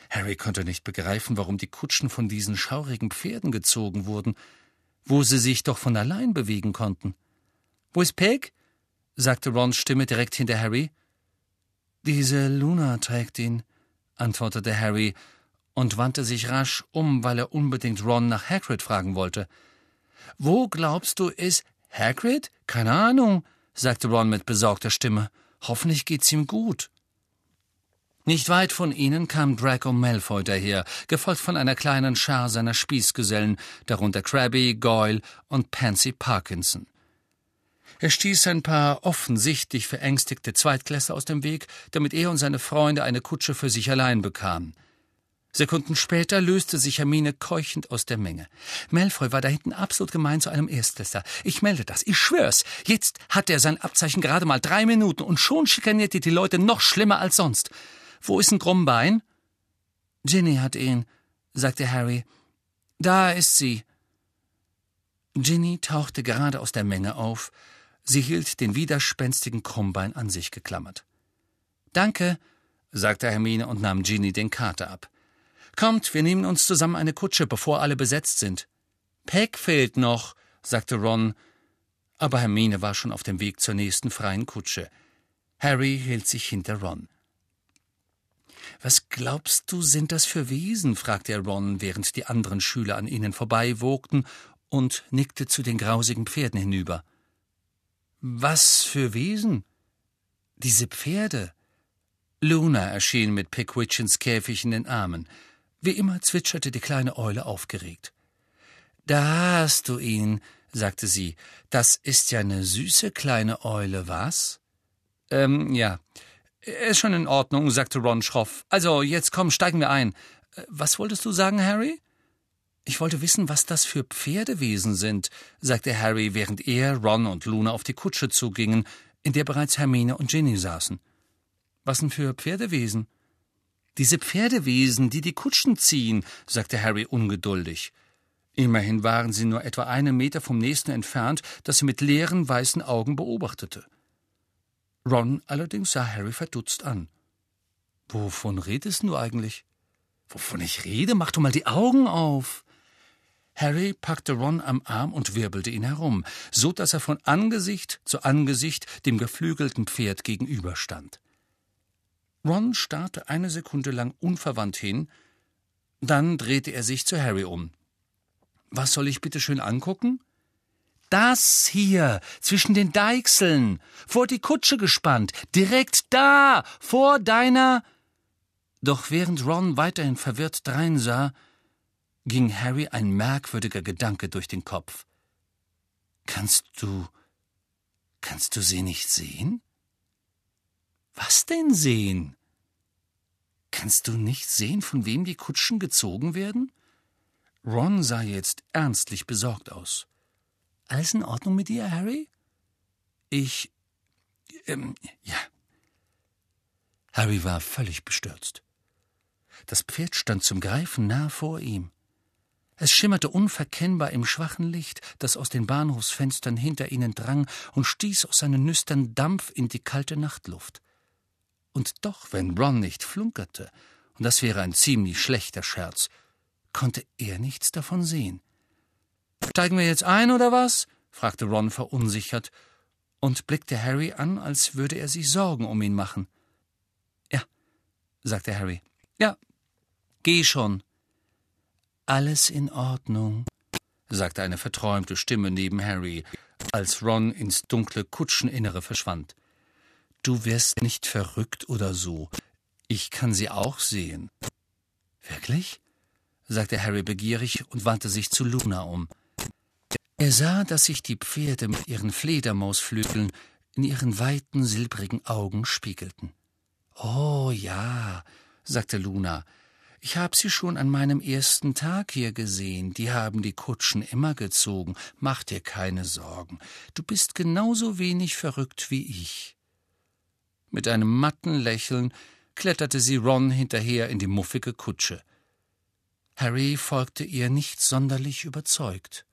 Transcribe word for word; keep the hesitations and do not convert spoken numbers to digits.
Harry konnte nicht begreifen, warum die Kutschen von diesen schaurigen Pferden gezogen wurden, wo sie sich doch von allein bewegen konnten. »Wo ist Peg?« sagte Rons Stimme direkt hinter Harry. »Diese Luna trägt ihn«, antwortete Harry und wandte sich rasch um, weil er unbedingt Ron nach Hagrid fragen wollte. »Wo glaubst du ist Hagrid? Keine Ahnung«, sagte Ron mit besorgter Stimme. »Hoffentlich geht's ihm gut.« Nicht weit von ihnen kam Draco Malfoy daher, gefolgt von einer kleinen Schar seiner Spießgesellen, darunter Crabbe, Goyle und Pansy Parkinson. Er stieß ein paar offensichtlich verängstigte Zweitklässler aus dem Weg, damit er und seine Freunde eine Kutsche für sich allein bekamen. Sekunden später löste sich Hermine keuchend aus der Menge. Malfoy war da hinten absolut gemein zu einem Erstklässler. Ich melde das, ich schwör's. Jetzt hat er sein Abzeichen gerade mal drei Minuten und schon schikaniert er die Leute noch schlimmer als sonst. Wo ist ein Krummbein? Ginny hat ihn, sagte Harry. Da ist sie. Ginny tauchte gerade aus der Menge auf. Sie hielt den widerspenstigen Krummbein an sich geklammert. »Danke«, sagte Hermine und nahm Ginny den Kater ab. »Kommt, wir nehmen uns zusammen eine Kutsche, bevor alle besetzt sind.« »Peg fehlt noch«, sagte Ron, aber Hermine war schon auf dem Weg zur nächsten freien Kutsche. Harry hielt sich hinter Ron. »Was glaubst du, sind das für Wesen?« fragte er Ron, während die anderen Schüler an ihnen vorbeiwogten, und nickte zu den grausigen Pferden hinüber. »Was für Wesen?« »Diese Pferde.« Luna erschien mit Pickwickians Käfig in den Armen. Wie immer zwitscherte die kleine Eule aufgeregt. »Da hast du ihn«, sagte sie. »Das ist ja eine süße kleine Eule, was?« »Ähm, ja. Ist schon in Ordnung«, sagte Ron schroff. »Also, jetzt komm, steigen wir ein. Was wolltest du sagen, Harry?« »Ich wollte wissen, was das für Pferdewesen sind«, sagte Harry, während er, Ron und Luna auf die Kutsche zugingen, in der bereits Hermine und Ginny saßen. »Was denn für Pferdewesen?« »Diese Pferdewesen, die die Kutschen ziehen«, sagte Harry ungeduldig. Immerhin waren sie nur etwa einen Meter vom nächsten entfernt, das sie mit leeren, weißen Augen beobachtete. Ron allerdings sah Harry verdutzt an. »Wovon redest du eigentlich?« »Wovon ich rede? Mach doch mal die Augen auf!« Harry packte Ron am Arm und wirbelte ihn herum, so dass er von Angesicht zu Angesicht dem geflügelten Pferd gegenüberstand. Ron starrte eine Sekunde lang unverwandt hin, dann drehte er sich zu Harry um. »Was soll ich bitte schön angucken?« »Das hier, zwischen den Deichseln, vor die Kutsche gespannt, direkt da, vor deiner...« Doch während Ron weiterhin verwirrt dreinsah, ging Harry ein merkwürdiger Gedanke durch den Kopf. »Kannst du... kannst du sie nicht sehen?« »Was denn sehen?« »Kannst du nicht sehen, von wem die Kutschen gezogen werden?« Ron sah jetzt ernstlich besorgt aus. »Alles in Ordnung mit dir, Harry?« »Ich... ähm, ja.« Harry war völlig bestürzt. Das Pferd stand zum Greifen nah vor ihm. Es schimmerte unverkennbar im schwachen Licht, das aus den Bahnhofsfenstern hinter ihnen drang und stieß aus seinen Nüstern Dampf in die kalte Nachtluft. Und doch, wenn Ron nicht flunkerte, und das wäre ein ziemlich schlechter Scherz, konnte er nichts davon sehen. »Steigen wir jetzt ein, oder was?« fragte Ron verunsichert und blickte Harry an, als würde er sich Sorgen um ihn machen. »Ja«, sagte Harry. »Ja, geh schon.« »Alles in Ordnung«, sagte eine verträumte Stimme neben Harry, als Ron ins dunkle Kutscheninnere verschwand. »Du wirst nicht verrückt oder so. Ich kann sie auch sehen.« »Wirklich?« sagte Harry begierig und wandte sich zu Luna um. Er sah, dass sich die Pferde mit ihren Fledermausflügeln in ihren weiten, silbrigen Augen spiegelten. »Oh ja«, sagte Luna, »ich habe sie schon an meinem ersten Tag hier gesehen. Die haben die Kutschen immer gezogen. Mach dir keine Sorgen. Du bist genauso wenig verrückt wie ich.« Mit einem matten Lächeln kletterte sie Ron hinterher in die muffige Kutsche. Harry folgte ihr nicht sonderlich überzeugt.